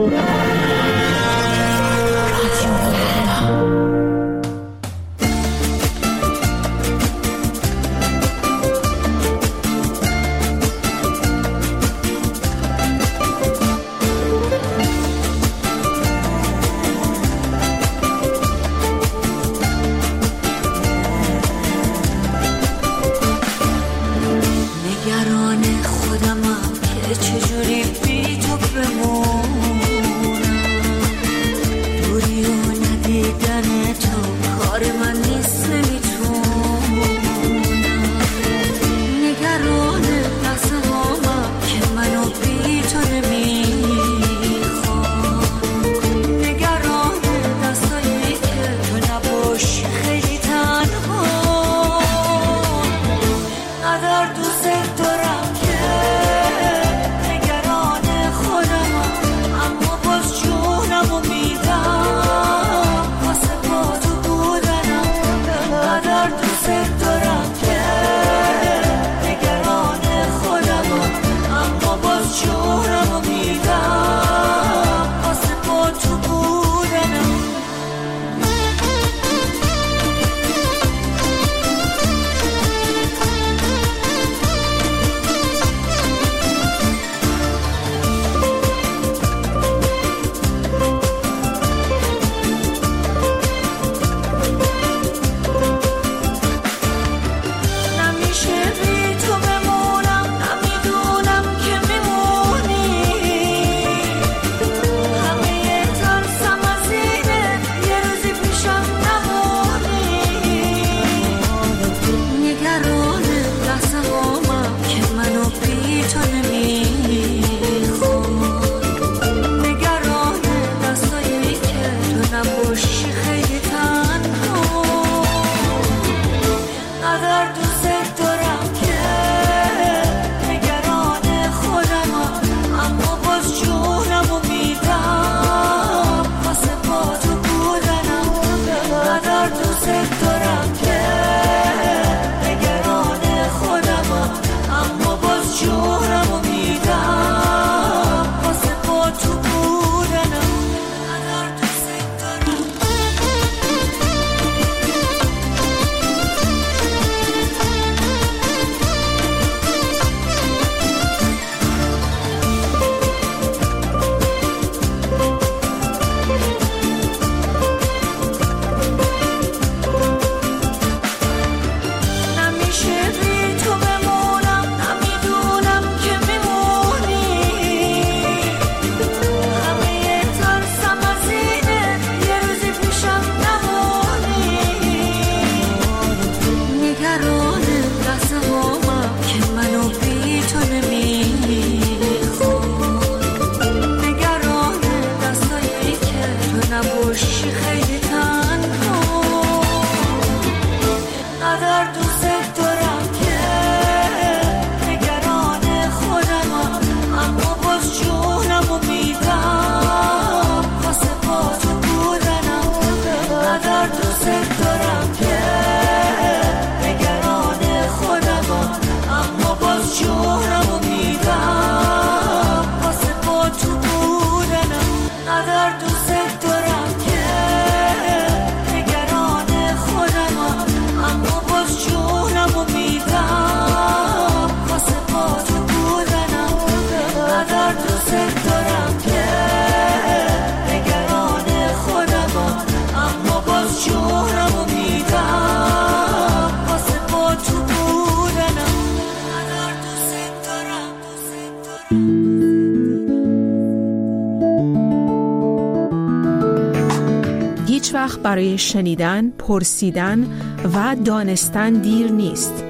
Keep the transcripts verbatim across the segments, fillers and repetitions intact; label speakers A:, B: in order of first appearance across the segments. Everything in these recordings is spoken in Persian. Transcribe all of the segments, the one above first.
A: هیچ وقت برای شنیدن، پرسیدن و دانستن دیر نیست.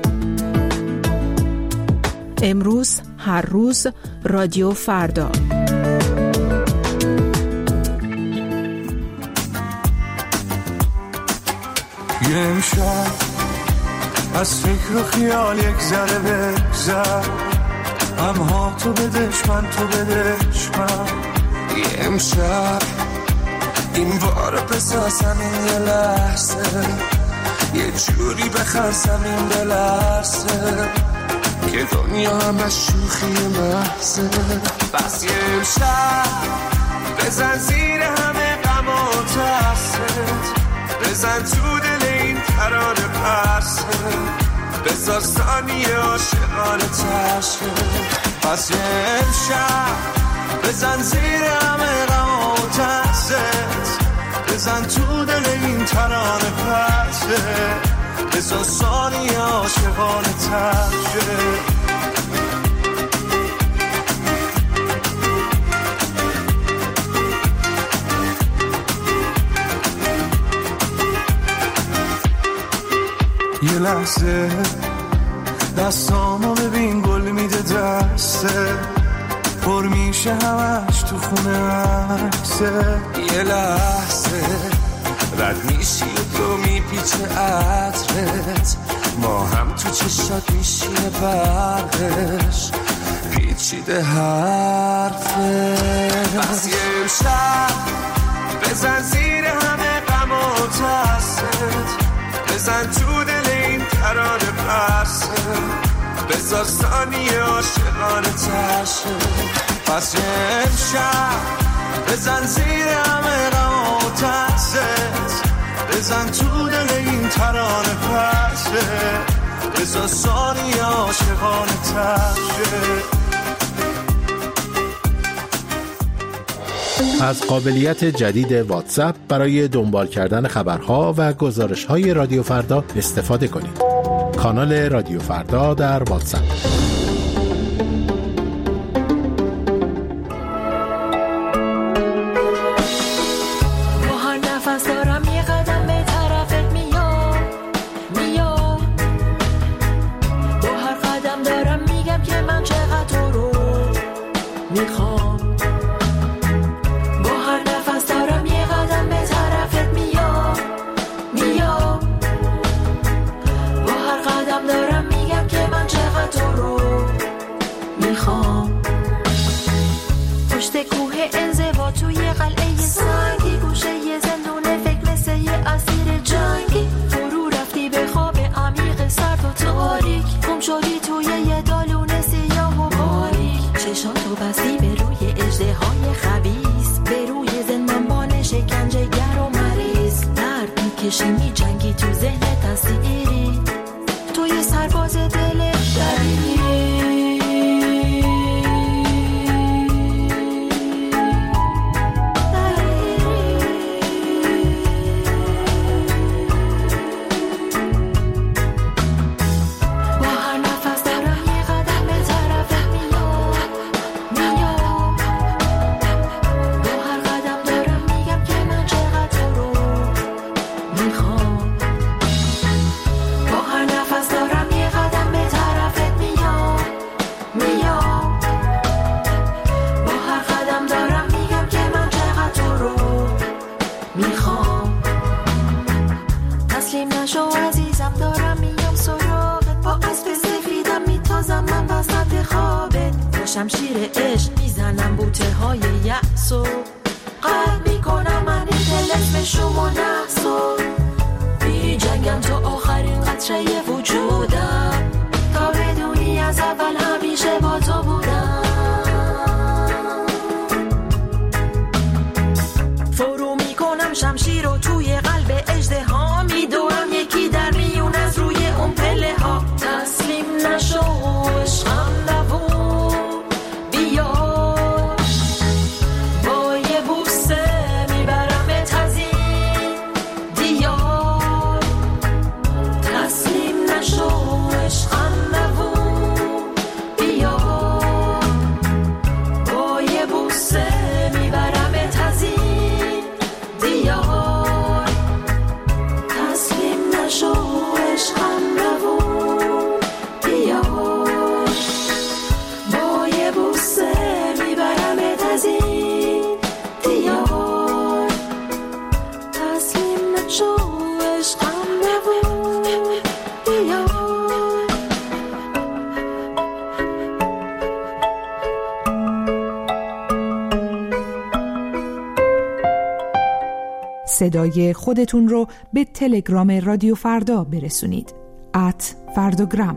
A: امروز، هر روز، رادیو فردا.
B: یه امشب از فکر و خیال یک ذره بگذر، همها تو بدش من تو بدش من. یه امشب این بار بسازم این یه لحظه، یه جوری بخرسم این بلرزه که دنیا همه شوخی محضه. بس یه امشب بزن زیر همه غم و ترست، بزن تو دل این ترانه پرسه، بذار ثانیه عاشقانه تشه. پس یه امشب بزن زیر همه غم و ترست، بزن تو دل این ترانه پرسه، بذار ثانیه عاشقانه تشه. یه لحظه دستامو ببین گل میده دسته، پر میشه همش تو خونه عکسه. یه لحظه رد میشی و تو میپیچه عطرت، ما هم تو چشات میشینه برقش، پیچیده حرفه. بس یه امشب بزن زیر همه غم و ترست، بزن تو دل این ترانه پرسه، بذار ثانیه عاشقانه تشه. پس یه امشب بزن زیر همه غم و ترست، بزن تو دل این ترانه پرسه، بذار ثانیه عاشقانه تشه.
C: از قابلیت جدید واتساپ برای دنبال کردن خبرها و گزارش‌های رادیو فردا استفاده کنید. کانال رادیو فردا در واتساپ.
D: با هر نفس دارم یه قدم به طرفت میام میام، با هر قدم دارم میگم که من چقدر تو رو میخوام. انزوا توی قلعه سنگی، گوشه یه زندون فکر مثل یه اسیر جنگی، فرو رفتی به خواب عمیق سرد و تاریک، گم شدی توی یه دالون سیاه و باریک، چشاتو بستی به روی اژدهای خبیث، به روی زندانبان شکنجه گر و مریض، درد میکشی میجنگی تو ذهنت اسیری، توی سرباز دل دریری. شمشیر عشق میزنم بوته های یأسو، قلب میکنم من این دل اسم شما نحسو، بی جنگم تو آخرین قطره وجودم، تا بدونی از اول همیشه با تو بودم. فرو میکنم شمشیر رو توی قلب اژدها، میدورم یکی در میون از روی اون پله ها، تسلیم نشو عشقم نبود،
A: صدای خودتون رو به تلگرام رادیو فردا برسونید. ات فرداگرام.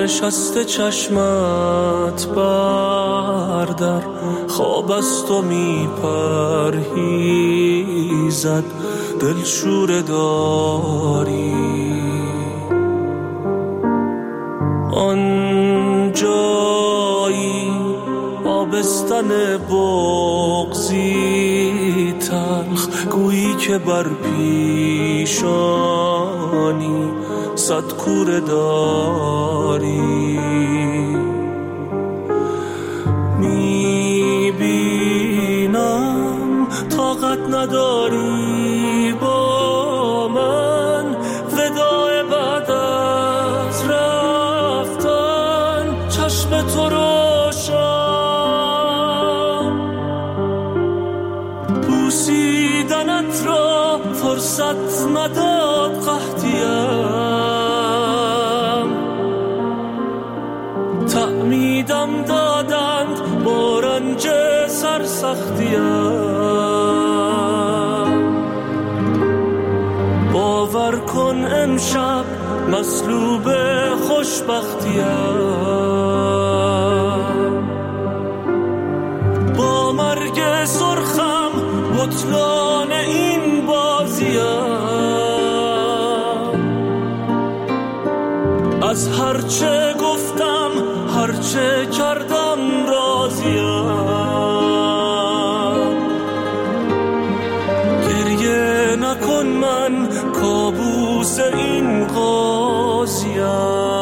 B: نشسته چشمت بردر، خواب است و می پرهیزد، دلشوره داری. آن جایی آبستن بغضی تلخ، گویی که بر پیشانی صد کوره داری. میبینم طاقت نداری با من، وداع بعد از رفتن چشم تو روشن. بوسیدنت را فرصت نداد قحطیم، تعمیدم دادند با رنج سرسختیم. باور کن امشب مصلوب خوشبختیم، با مرگ سرخم بطلان این بازیم. از هرچه گفتم هرچه کردم راضیم. گریه نکن من کابوس این قاضیم.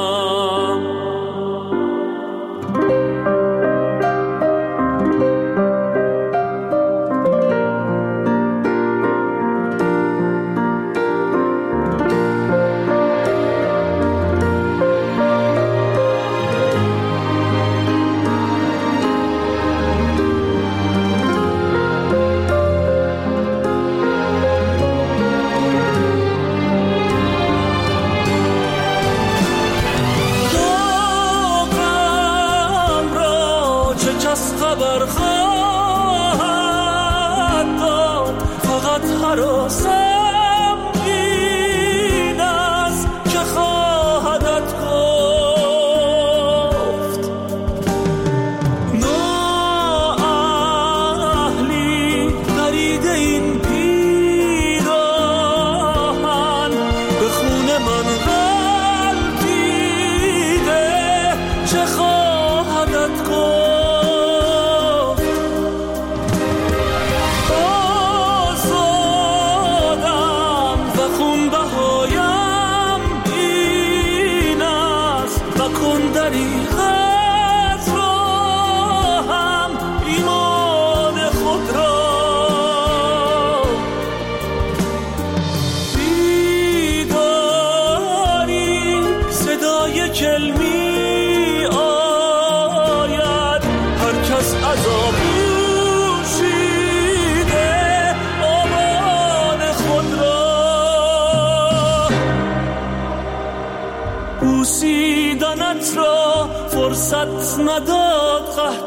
B: بوسیدنت را فرصت نداد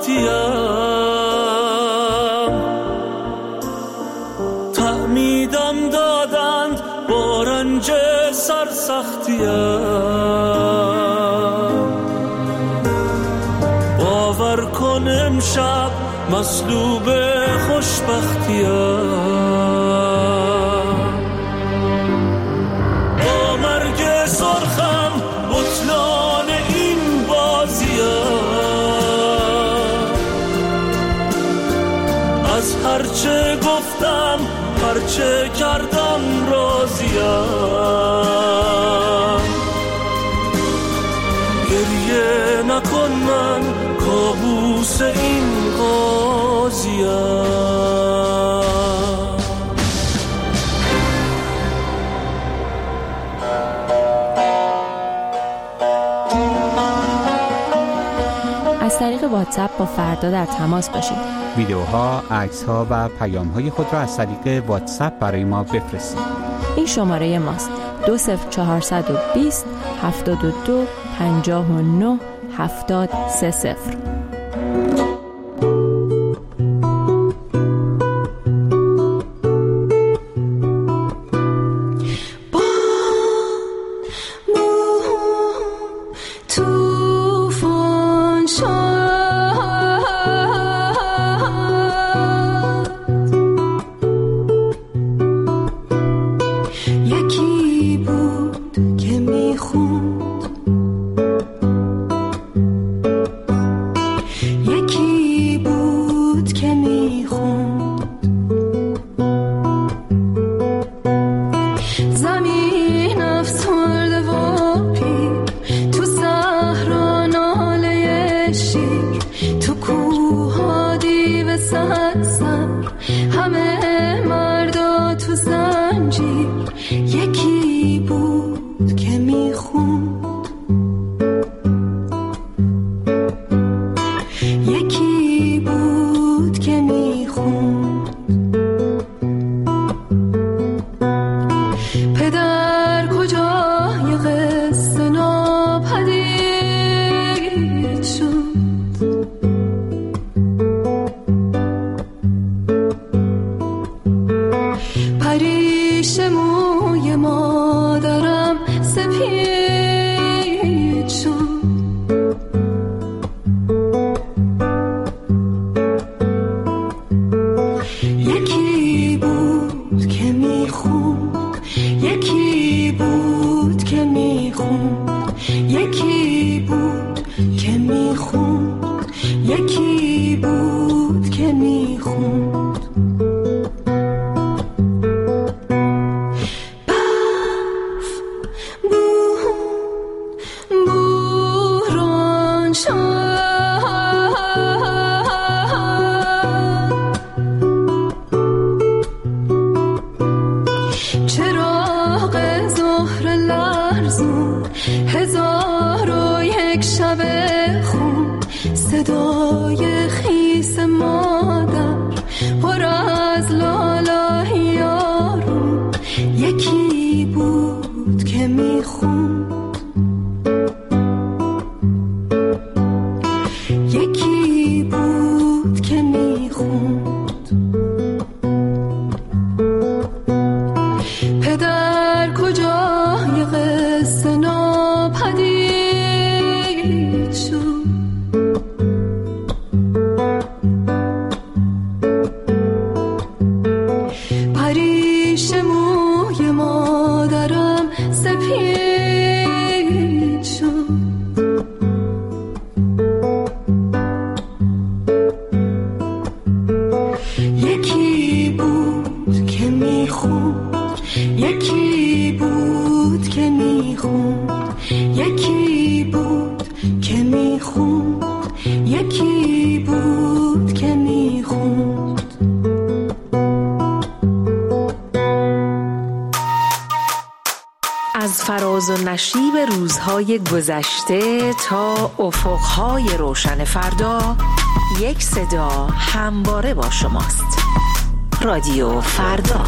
B: قحطیم، تعمیدم دادند با رنج سرسختیم. باور کن امشب مصلوب خوشبختیم، با مرگ سرخم بطلان این بازیم. از هرچه گفتم هرچه کردم راضیم. گریه نکن من کابوس این قاضیم.
E: از طریق واتساپ با فردا در تماس باشید.
F: ویدیوها، عکس‌ها و پیام‌های خود را از طریق واتساپ برای ما بفرستید.
E: این شماره ماست: دو صفر چهارصد و بیست هفتاد و دو پنجاه و نه هفتاد سه صفر.
D: تو همه مردا تو زنجیر یکی بود که میخوند، یکی بود که میخوند. پدر کجای قصه ناپدید شد، پریش موی مادرم سپید شد. یکی بود که میخوند، یکی بود که میخوند، یکی بود که میخوند، یکی بود که میخوند. هزار و یک شب خون، صدای خیس مادر پر از لاله یارو. یکی بود که میخوند، یکی بود که میخوند. پدر کجای قصه ناپدید شد، پریش موی مادرم سپید شد. یکی بود که میخوند، یکی بود که میخوند، یکی بود که میخوند، یکی بود که میخوند.
A: از فراز و نشیب روزهای گذشته تا افقهای روشن فردا، یک صدا همواره با شماست. رادیو فردا.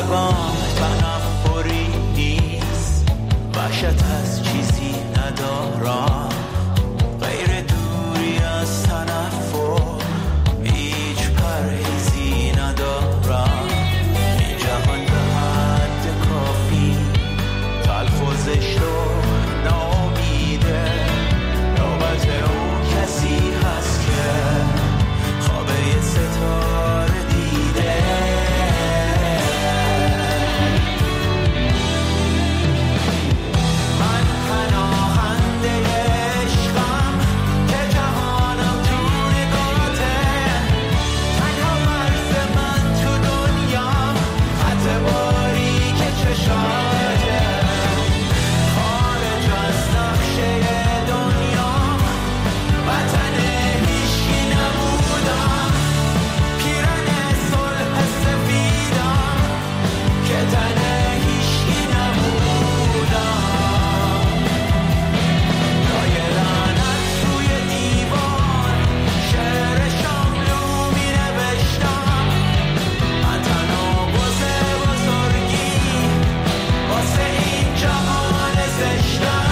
G: گام تنم پری نیست، وحشت از چیزی ندارم غیر دوری از تنفر، هیچ پرهیزی ندارم. این جهان به حد کافی تلخ و زشت و ناامیده، نوبت اون کسی هست که خوابه یه ستاره دیده. من پناهنده عشقم که جهانم تو نگاته، تنها مرز من تو دنیام خط باریک چشاته، خارج از نقشه دنیام وطن هیچکی نبودم، پیرن صلح سفیدم که تن هیچکی نبودم. لای لعنت روی دیوار شعر شاملو می نوشتم، من تناقض بزرگی واسه این جهان زشتم.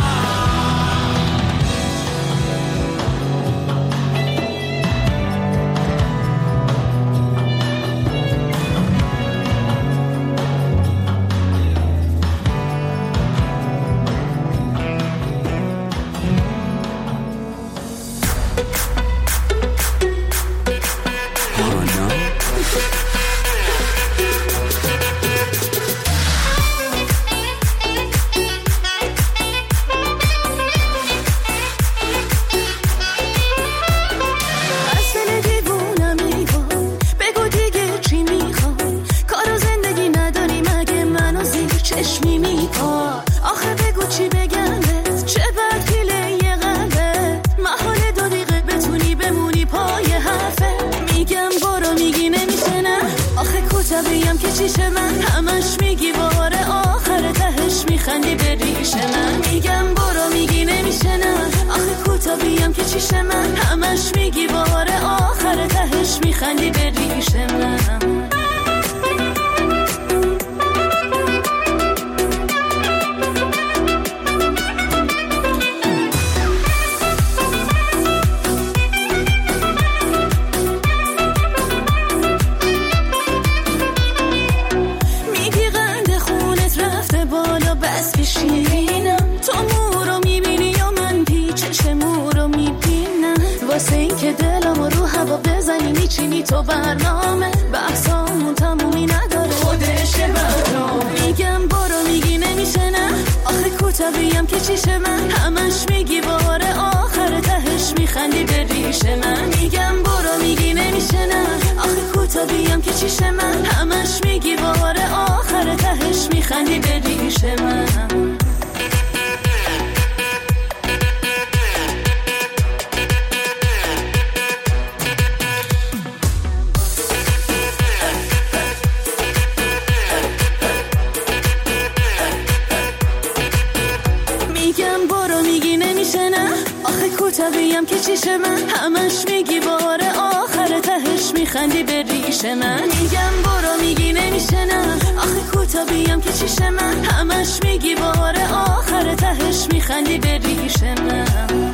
G: از دل دیوونم ایوان بگو دیگه چی میخوای، کار و زندگی نداری مگه منو زیر چشمی میپا، آخه بگو چی بگم بهت، چه بد پیله یه قلبه، محال دو دقیقه بتونی بمونی پای حرفه. میگم برو میگی نمیشه نه، آخه کتبیم که چیشه من، همش میگی بار آخر تهش میخندی به ریش من. میگم برو میگی نمیشه نه، آخه کتبیم که چیشه من، همش میگی بار آخر تهش میخندی به ریش من. میگی قند خونت رفته بالا بس که شیرینم، تو مو رو میبینی یا من پیچش مو رو میبینم، واسه این که دلم رو هوا بزنی میچینی تو برنامه، بحثامون تمومی نداره خودش برنامه. میگم برو میگی نمیشه نه، آخه کتبیم که چیشه من، همش میگی بار آخر تهش میخندی به ریش من. میگم برو میگی نمیشه نه، آخه کتبیم که چیشه من، همش میگی بار آخر تهش میخندی به ریش من. میگم برو میگی نمیشه نه، آخه کتبیم که چیشه من، همش میگی بار آخر تهش میخندی به ریش من. میگم برو میگی نمیشه نه، آخه کتبیم که چیشه من، همش میگی بار آخر تهش میخندی به ریش من.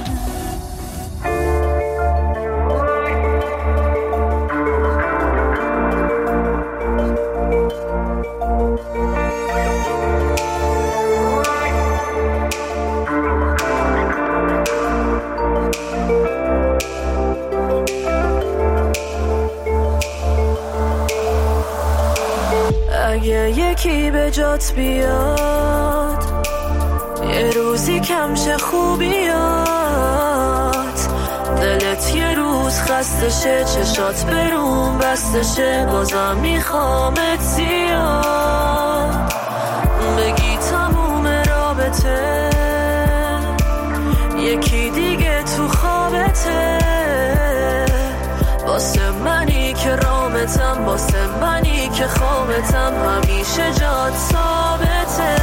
G: اگه یکی به جات بیاد، یه روزی کمشه خوبیات، دلت یه روز خستشه، چشات برون بستشه، بازم میخوامت زیاد، بگی تموم رابطه یکی دیگه تو خوابته، واسه منی که رامتم، واسه منی که خوابتم، همیشه جات ثابته.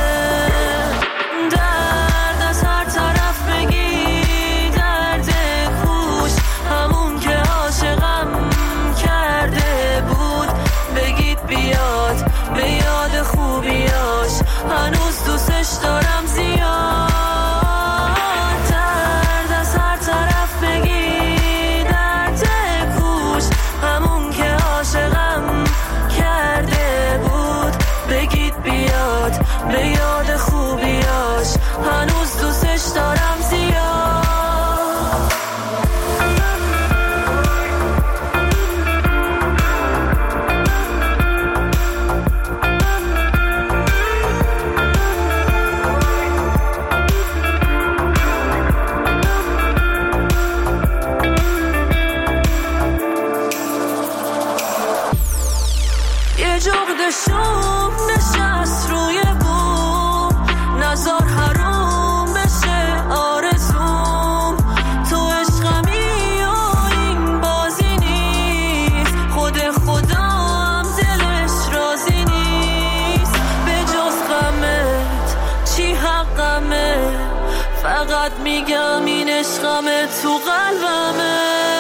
G: درد از هر طرف بگی، درد کوش همون که عاشقم کرده بود، بگید بیاد بیاد
H: شوم نشست روی بوم، نزار حروم بشه آرزوم. تو عشقمی و این بازی نیست، خود خدا هم دلش راضی نیست. به جز غمت چی حقمه، فقط میگم این عشقمه تو قلبمه.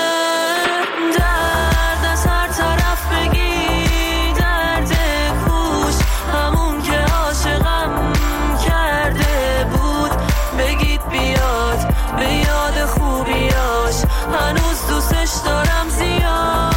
H: درد از هر طرف بگی درد کوش، همون که عاشقم کرده بود بگید بیاد به یاد خوبیاش، هنوز دوستش دارم زیاد.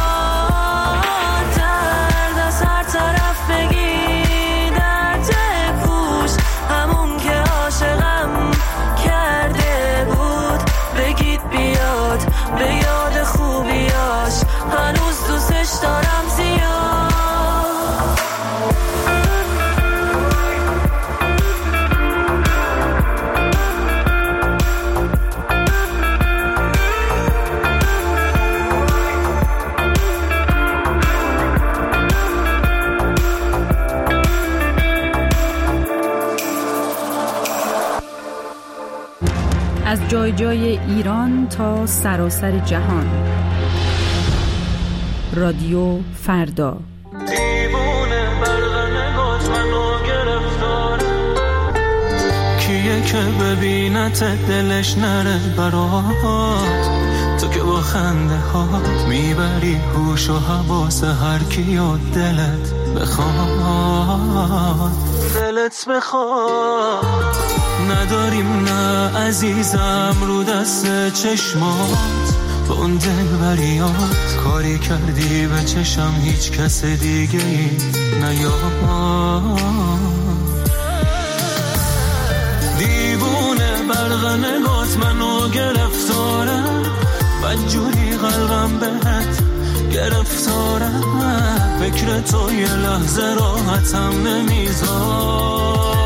H: درد از هر طرف بگی درد کوش، همون که عاشقم کرده بود بگید بیاد به یاد خوبیاش، هنوز دوستش دارم زیاد.
A: از جای جای ایران تا سراسر جهان، رادیو فردا.
B: دیوونه برق نگات منو گرفتار، کیه که ببینت دلش نره برات. تو که با خنده هات میبری هوش و حواس هر کی و دلت بخواد، دلت بخواد. نداریم نه عزیزم رو دست چشمات، با اون دل بریات کاری کردی به چشم هیچ کس دیگه ای نیاد. دیوونه برق نگات منو گرفتاره، بدجوری قلبم بهت گرفتاره. فکر تو یه لحظه راحتم نمیذاره.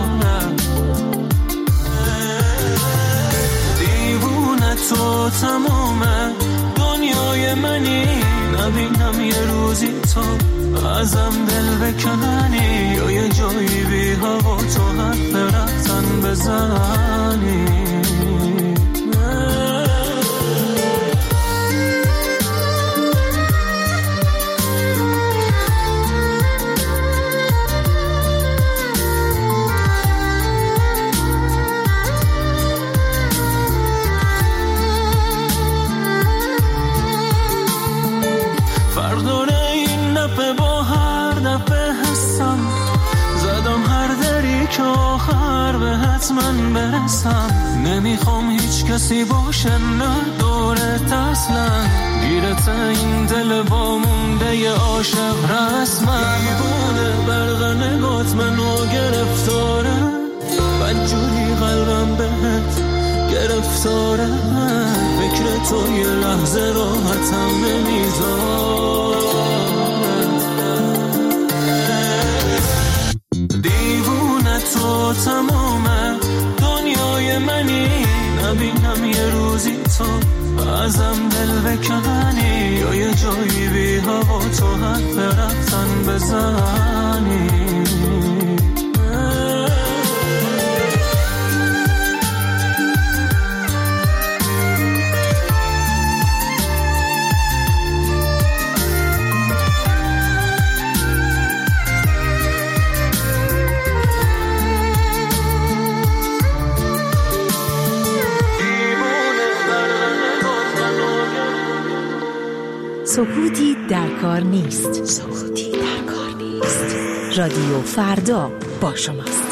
B: تو تمومه دنیای منی، نبینم یه روزی تو ازم دل بکنی، یا یه جایی بی هوا تو حرف رفتن بزنی. من برسم نمیخوام هیچ کسی باشه نه دورت اصلا، گیرت این دل با مونده ی عاشق رسما. دیوونه برق نگات منو گرفتاره، بدجوری قلبم بهت گرفتاره. فکر تو یه لحظه راحتم نمیذاره. دیوونه تو تمومه دنیای منی، نبینم یه روزی تو ازم دل بکنی، یا یه جایی بی هوا تو حرف رفتن بزنی.
A: سکوتی در کار نیست. سکوتی در کار نیست. رادیو فردا با شماست.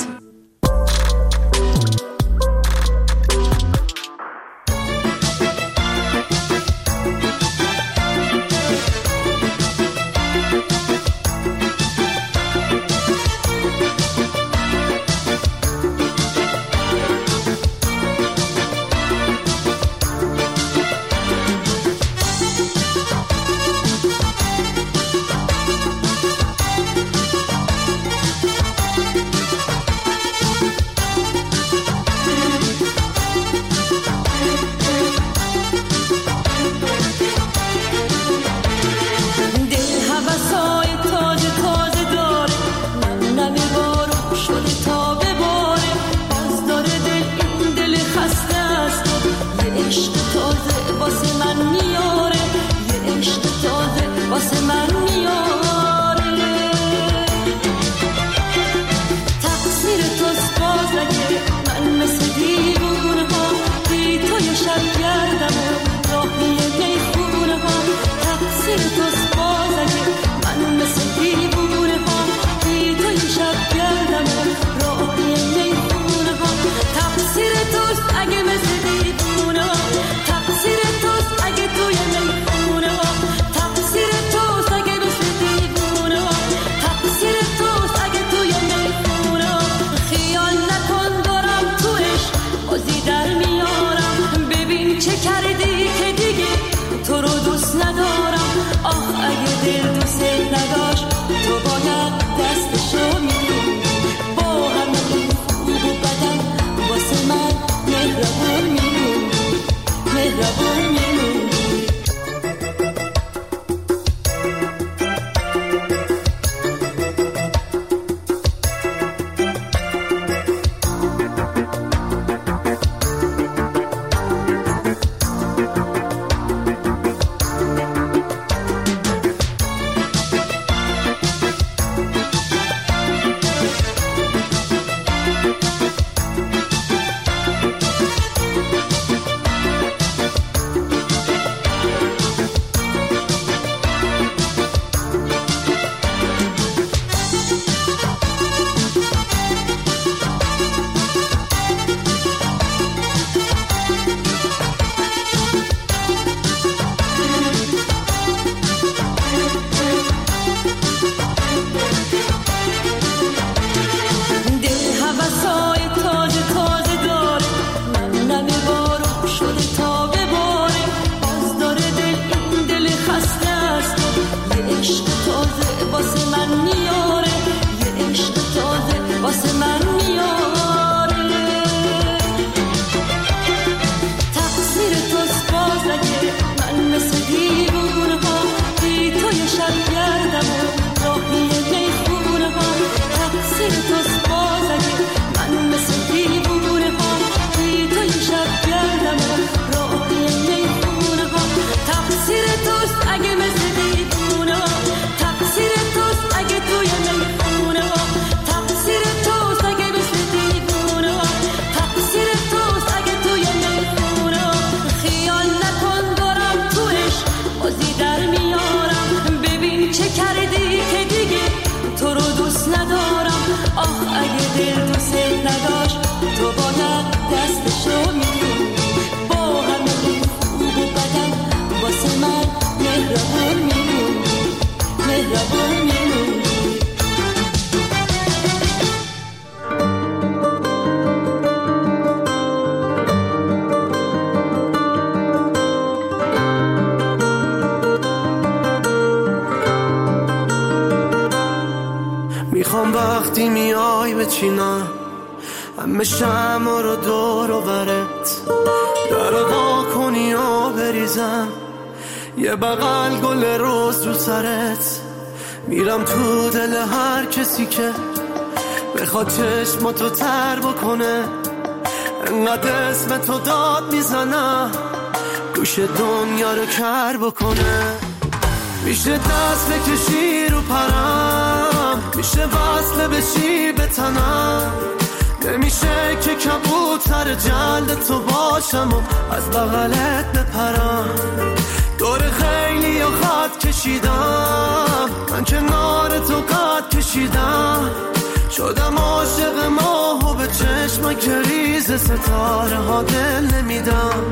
B: وقتی میای بچینم همه شمع رو دور و برت در وا کنی و بریزم یه بغل گل روز رو سرت میرم تو دل هر کسی که بخواد چشماتو تر بکنه انقدر اسم تو داد میزنم گوش دنیا رو کر بکنه میشه دست بکشی رو پرم میشه وصله بشی به تنم نمیشه که کبوتر جلد تو باشم و از بغلت بپرم دور خیلی یا خط کشیدم من کنار تو قد کشیدم شدم عاشق ماه و به چشم کریز ستاره ها دل نمیدم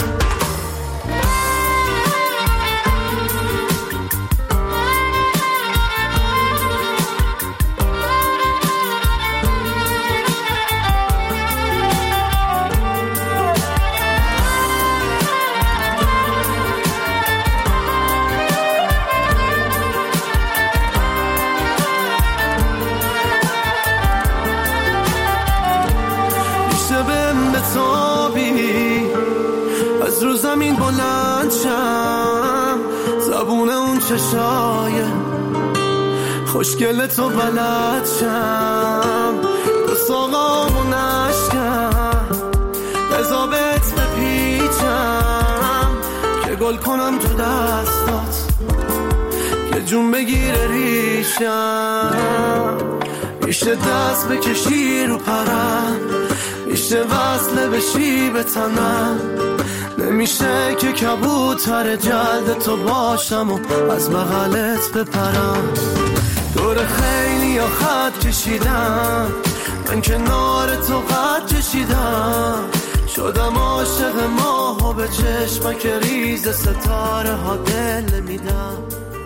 B: از رو زمین بلند شم زبون اون چشای خوشگل تو بلد شم دو ساقامو نشکم بزابت بپیچم که گل کنم تو دستات که جون بگیره ریشم میشه دست بکشی رو پرم میشه وصله بشی به تنم نمیشه که کبوتر جلد تو باشم و از بغلت بپرم دور خیلی یا خط کشیدم من کنار تو قد کشیدم شدم عاشق ماه و به چشمک ریز ستاره ها دل نمیدم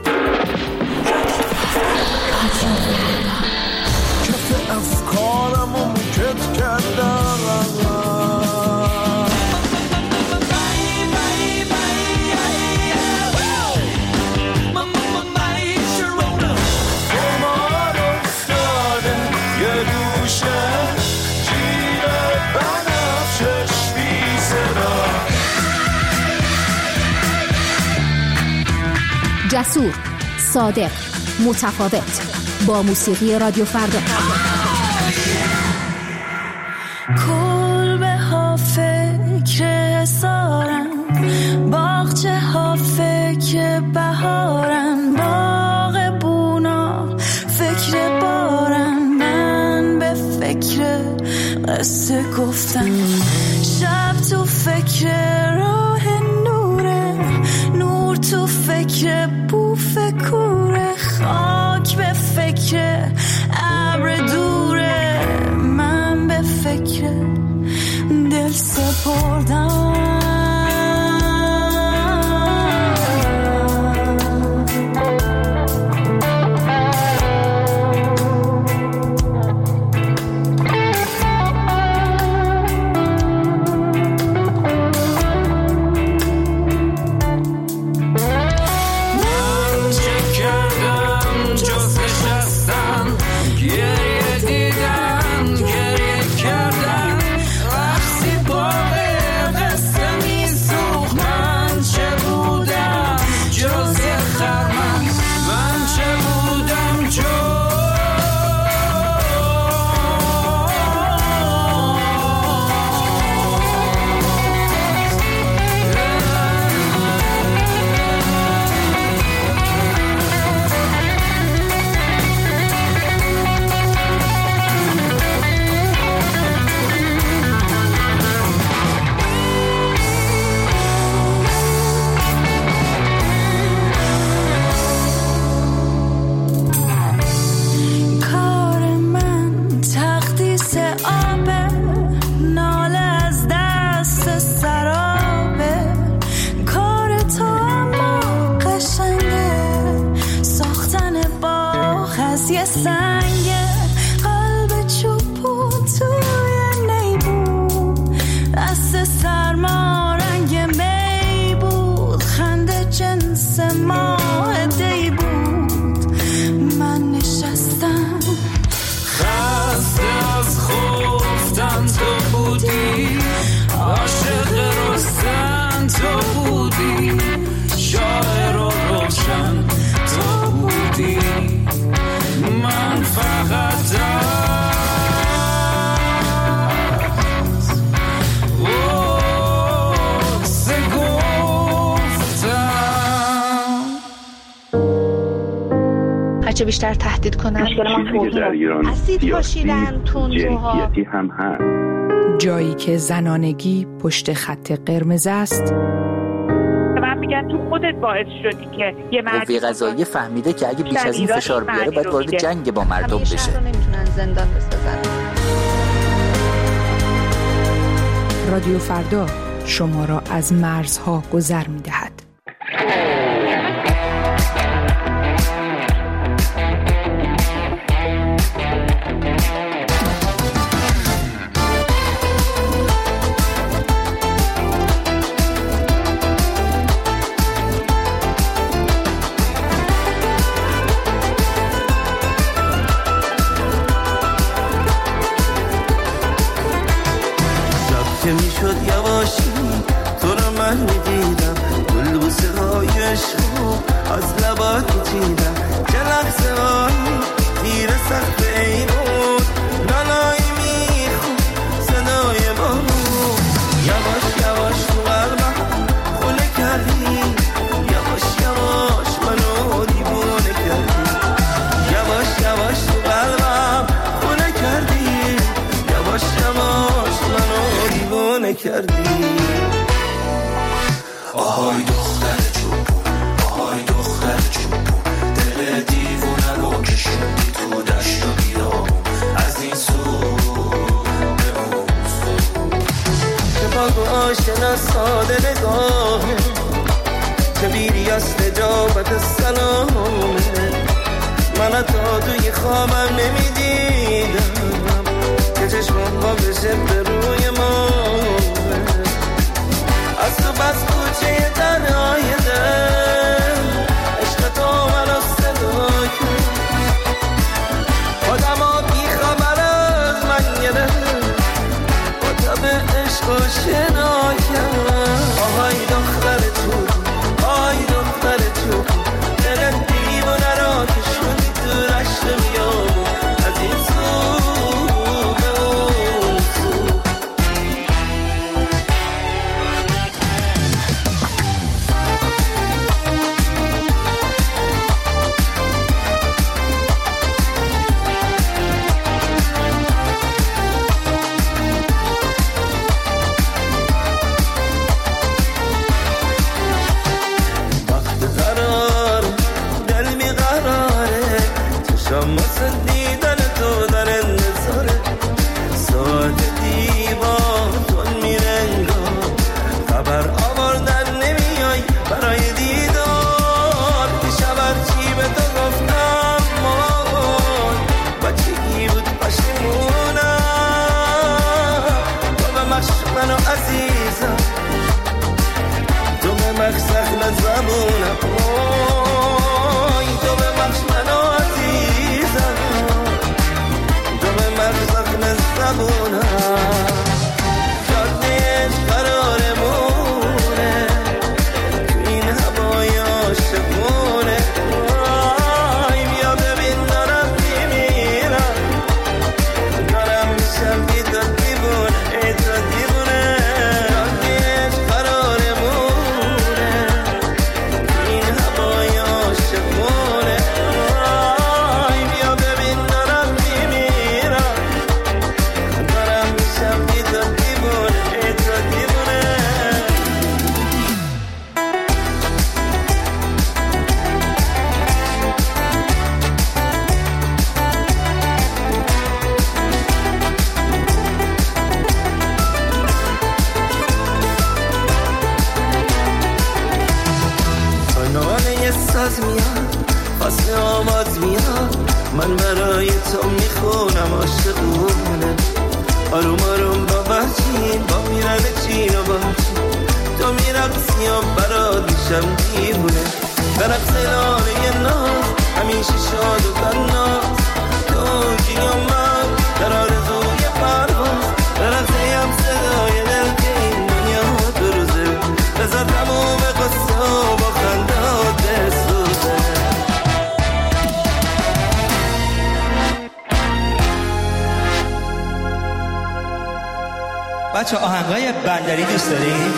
B: کف افکارم و موکت کردم
I: جسور، صادق، متفاوت با موسیقی رادیو فردا.
H: کلبه ها فکر سارن باغچه ها فکر بهارن باغ بونا فکر بارن من به فکر قصه گفتن شب تو فکر راه نوره نور تو فکر بوف کوره خاک به فکر ابر دوره من به فکر دل سپردم
J: هرچه بیشتر تهدید کنن.
K: چیزی که در ایران سیاسی جنسیتی هم هست.
L: جایی که زنانگی پشت خط قرمز است.
M: من میگن تو خودت باعث شدی که یه مرد
N: قوه قضاییه فهمیده که اگه بیش از این فشار بیاره باید وارد جنگ با مردم بشه.
J: همیشه رو نمیتونن زندان بسازن.
L: رادیو فردا شما را از مرزها گذر می‌دهد.
B: که میشد یواشی تو رو من میدیدم، گل بوسه های عشقو از لبات میچیدم، چه لحظه هایی تیر سخت ای بود نالایی میخون صدای بارون، یواش یواش تو قلبم خونه کردی، یواش یواش منو دیوونه کردی، یواش یواش تو قلبم خونه کردی، یواش یواش منو دیوونه کردی. آهای دختر چوبون، آهای دختر چوبون، دل دیوونه رو کشوندی تو دشت و بیابون، از این سو به اون سو، که پاک و آشنا ساده نگاهه، که بیری از نجابت سلامه، من تا توی خوابم نمیدیدم که چشمم با بشه به روی ما، از تو بس کوچه تنهای دل عشق تو منو صدا کرد، آدم ها بی خبر از من گرفت، آدم عشق و شنا کرد. آهای دختر تو، آهای دختر تو، دل دیوونه را کشوندی تو رشت بیابون، از این سو به اون سو. وقت قرار دل بیقراره، چشم واسه دیدن تو در انتظاره، ساعت دیوار تون میره انگار، خبر آوردن نمیای برای دیدار، دیشب هرچی به تو گفتم مامان بچگی بود پشیمونم، تو به مشق منو عزیزم، تو به مخزخم زبونم، وای تو به مخش منو عزیزم، تو به مخزخم زبونم، جادهش قرارمونه تو این هوای عاشقونه، وای بیا ببین دارم میمیرم، دارم میشم بی تو دیوونه، ای تو دیوونه، جادهش قرارمونه تو این هوای عاشقونه، وای بیا ببین دارم میمیرم، دارم میشم بی تو دیوونه، ای تو دیوونه. کنانه یه ساز میاد، فصل آواز میاد، من برای تو میخونم عاشقونه، آروم آروم با بچین با میرن چین و بچین، تو میرقصی و برات میشم دیوونه، برقص لانه ناز همیشه شاد و تناز، تو جی و من در آرزوی پرواز، برقصی هم صدای دل که این دنیا دو روزه، بذار تموم قصه و با خندات بسوزه.
O: بچه آهنگای بندری دوست دارید؟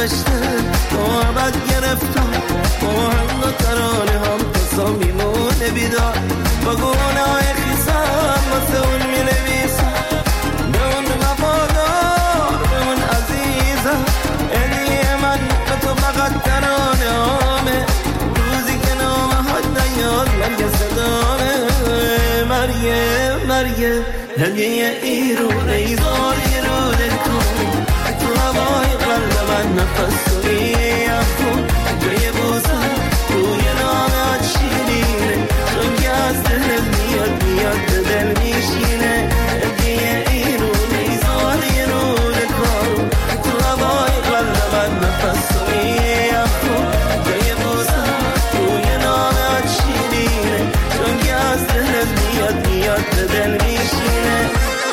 B: نوشته محبت گرفتم با هم و ترانه هم قصا میمونه بیدار با گونه های خیسم واسه اون مینویسم به اون وفادار به اون عزیزم هدیه من به تو فقط ترانه همه روزی که نامه حد نیاد مرگ صدامه مرگه مرگه هدیه ایرونه ایزاری رو دل کن تو هوای قلب من نفس تویی افکن جای بوزن روی نامه شیرینه چون که از دل میاد میاد به دل میشینه هدیه ایرونه ایزاری رو دل کن تو هوای قلب من نفس تویی افکن جای بوزن روی نامه شیرینه چون که از دل میاد میاد به دل میشینه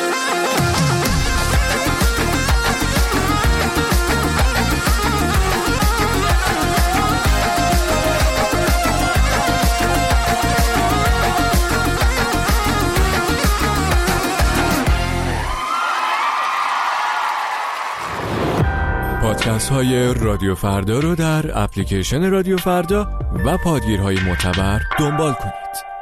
P: پادکست های رادیو فردا رو در اپلیکیشن رادیو فردا و پادگیرهای معتبر دنبال کنید.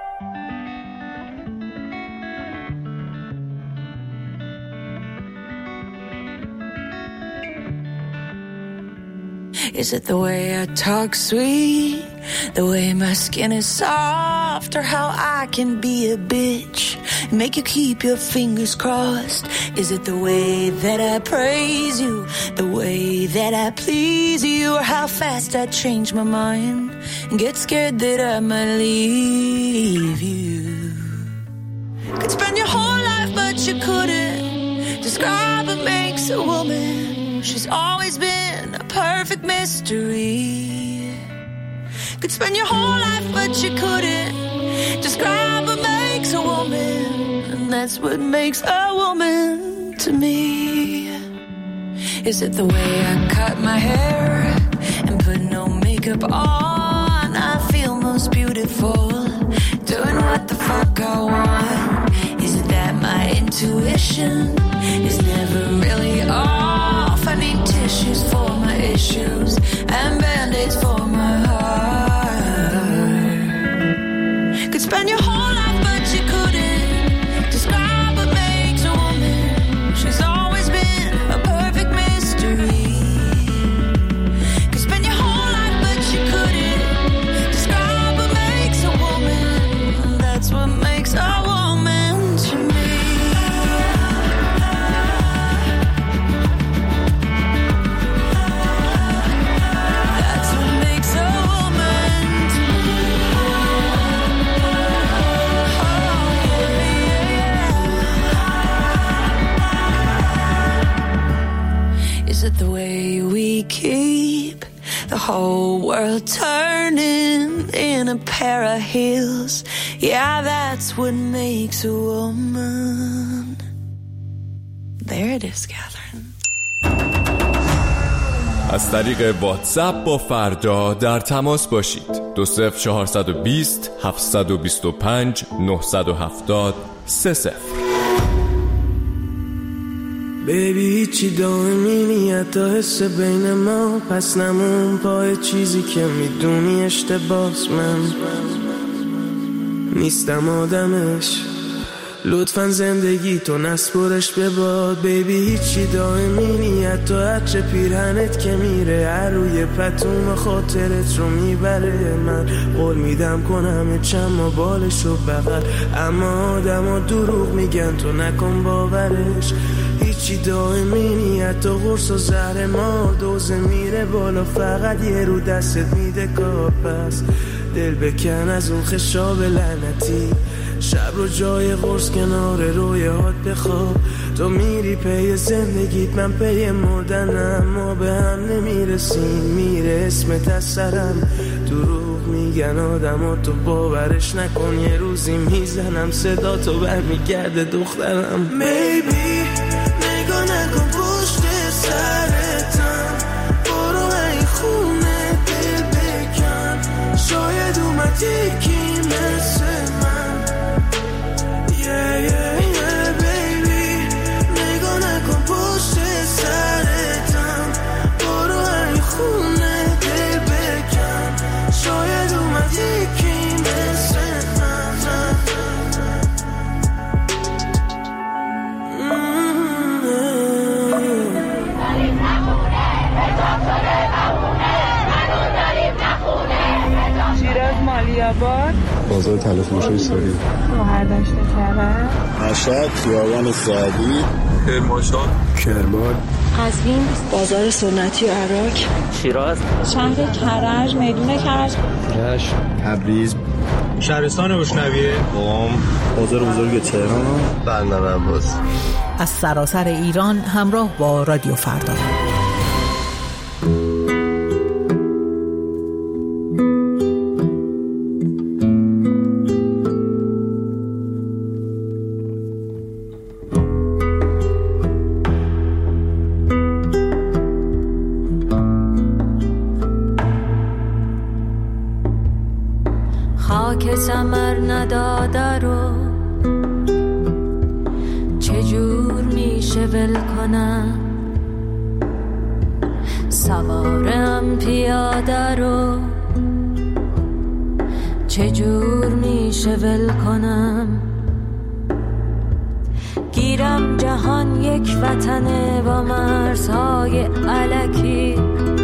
H: Is it the way I talk sweet, the way my skin is soft, or how I can be a bitch, make you keep your fingers crossed? Is it the way that I praise you, the way that I please you, or how fast I change my mind and get scared that I might leave you? Could spend your whole life but you couldn't describe what makes a woman. She's always been a perfect mystery. Could spend your whole life but you couldn't describe what makes a woman. And that's what makes a woman to me. Is it the way I cut my hair and put no makeup on? I feel most beautiful doing what the fuck I want. Is it that my intuition is never really off? I need tissues for my issues and band-aids for my heart. Could spend your whole life but you couldn't describe what makes a woman. She's always been a perfect mystery. Could spend your whole life but you couldn't describe what makes a woman. That's what makes a woman to me. Is it the way we keep the whole world turning in a pair of heels? Yeah, that's what makes a woman. There it is, Catherine.
P: از طریق واتساپ با فردا در تماس باشید. دو صفر چهارصد و بیست هفتصد و بیست و پنج نهصد و هفتاد سه صفر.
B: بیبی هیچی دائمی نیت تا حس بین ما پس نمون پای چیزی که میدونی اشتباس. من نیستم آدمش، لطفاً زندگی تو نسپرش به باد. بیبی هیچی دائمی نیت تا عطر پیرهنت که میره هر روی پتوم خاطرت رو میبره. من قول میدم کنم چما بالش رو بغل، اما آدم ها دروغ میگن تو نکن باورش. هیچی دائمی نیت تا قرص و زهر ما دوزه میره بالا، فقط یه رو دستت میده کار. پس دل بکن از اون خشاب لعنتی، شب رو جای قرص کنار رویات بخواب. تو میری پی زندگیت من پی مردنم، ما به هم نمیرسیم میره اسمت از سرم. دروغ میگن آدم ها تو باورش نکن، یه روزی میزنم صدا تو برمیگرده دخترم. Maybe نگاه نکن پشت سرتم، برو این خونه دل بکن، شاید اومد یکی مثل من. Yeah, yeah, yeah, baby. نگاه نکن پشت سرتم، برو این
M: آباد،
Q: بازار طلا فروشی ساری،
M: شهردشت کرج،
Q: مشهد، خیابان سعدی،
R: کرمانشاه،
Q: کرمان،
S: قزوین، بازار سنتی عراق،
N: شیراز،
S: شهر کرج، میدون کرج،
Q: رشت، تبریز،
R: شهرستان روشنویه،
Q: قم، بازار بزرگ تهران، بندر عباس.
T: از سراسر ایران همراه با رادیو فردا.
D: خاک ثمر نداده رو چجور میشه ول کنم، سوارم پیاده رو چجور میشه ول کنم، گیرم جهان یک وطنه با مرزهای الکی،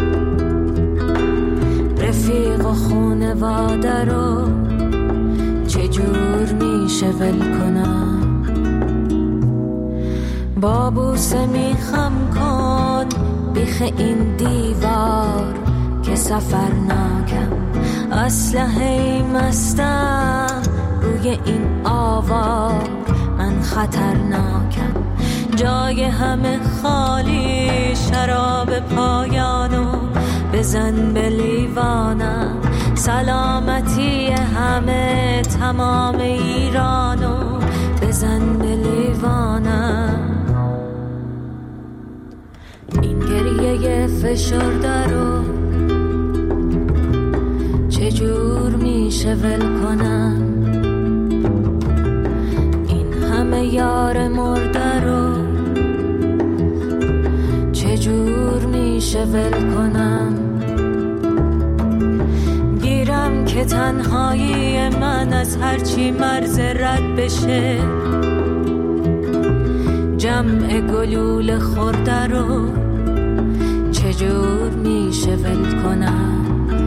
D: رفیق و خونواده رو چجور میشه ول کنم، با بوسه میخم کن بیخ این دیوار که سفر ناکم، اسلحه مستم روی این آوار من خطرناکم، جای همه خالی شراب پایانو بزن به لیوانم، سلامتی همه تمام ایرانو بزن به لیوانم، این گریه فشرده رو چجور میشه ول کنم، این همه یار مرده رو چجور میشه ول کنم، گیرم که تنهایی من از هرچی مرز رد بشه، جمع گلول خورده رو چجور میشه ول کنم،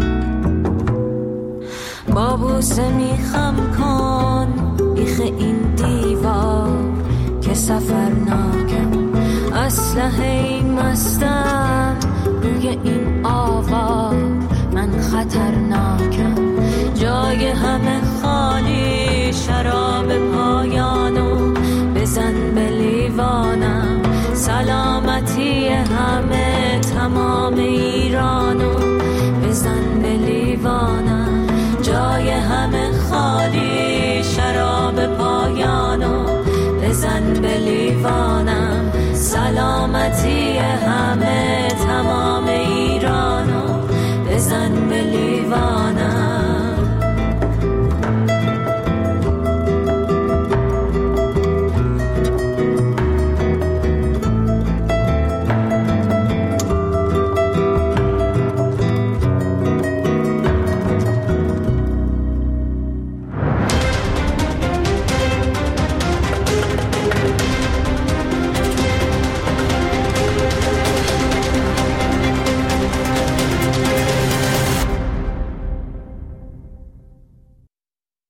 D: با بوسه میخم کن بیخ این دیوار که سفر ناکم، اسلحه مستم روی این آوار من خطرناکم، جای همه خالی شراب پایانو بزن به لیوانم، سلامتی همه تمام ایرانو بزن به لیوانم، جای همه خالی شراب پایانو بزن به لیوانم، سلامتی همه